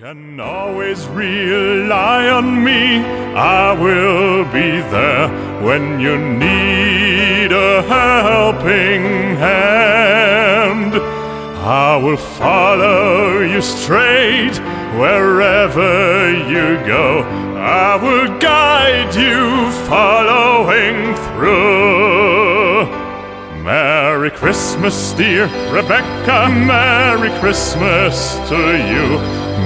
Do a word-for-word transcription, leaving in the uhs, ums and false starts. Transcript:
Can always rely on me. I will be there when you need a helping hand. I will follow you straight wherever you go. I will guide you following through. Merry Christmas, dear Rebecca, Merry Christmas to you.